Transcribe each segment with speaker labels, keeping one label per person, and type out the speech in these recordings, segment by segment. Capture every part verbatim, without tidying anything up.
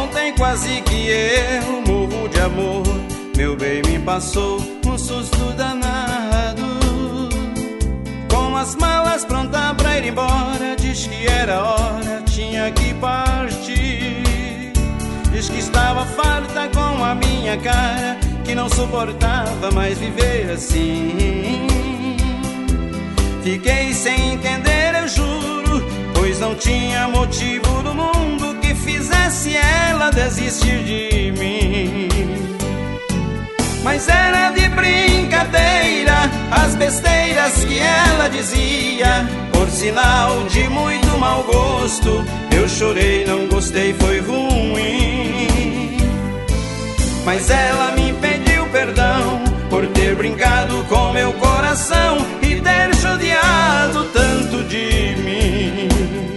Speaker 1: Ontem quase que eu morro de amor, meu bem me passou um susto danado. Com as malas prontas pra ir embora, diz que era hora, tinha que partir. Diz que estava farta com a minha cara, que não suportava mais viver assim. Fiquei sem entender, eu juro, pois não tinha motivo no mundo que fizesse ela desistir de mim. Mas era de brincadeira as besteiras que ela dizia, por sinal de muito mau gosto. Eu chorei, não gostei, foi ruim. Mas ela me pediu perdão por ter brincado com meu coração e ter judiado tanto de mim.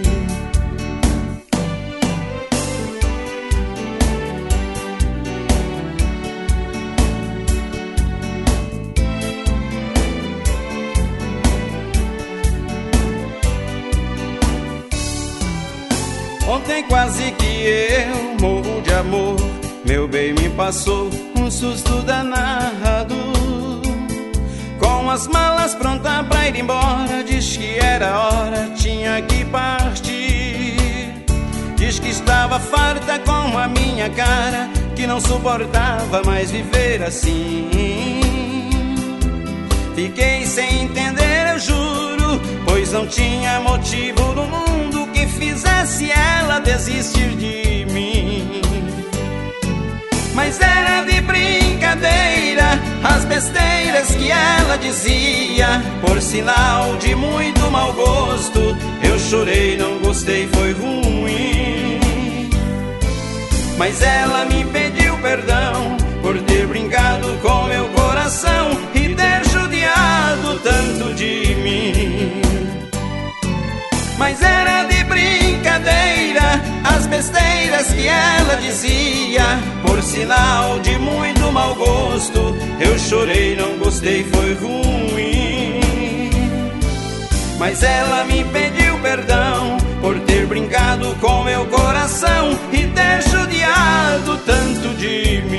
Speaker 1: Ontem quase que eu morro de amor, meu bem me passou um susto danado. Com as malas prontas pra ir embora, diz que era hora, tinha que partir. Diz que estava farta com a minha cara, que não suportava mais viver assim. Fiquei sem entender, eu juro, pois não tinha motivo no mundo que fizesse ela desistir de mim. Mas era de brincadeira as besteiras que ela dizia, por sinal de muito mau gosto. Eu chorei, não gostei, foi ruim. Mas ela me pediu perdão por ter brincado com meu coração e ter judiado tanto de mim. Mas era de brincadeira as besteiras que ela dizia, por sinal de muito mau gosto. Eu chorei, não gostei, foi ruim. Mas ela me pediu perdão por ter brincado com meu coração e ter judiado tanto de mim.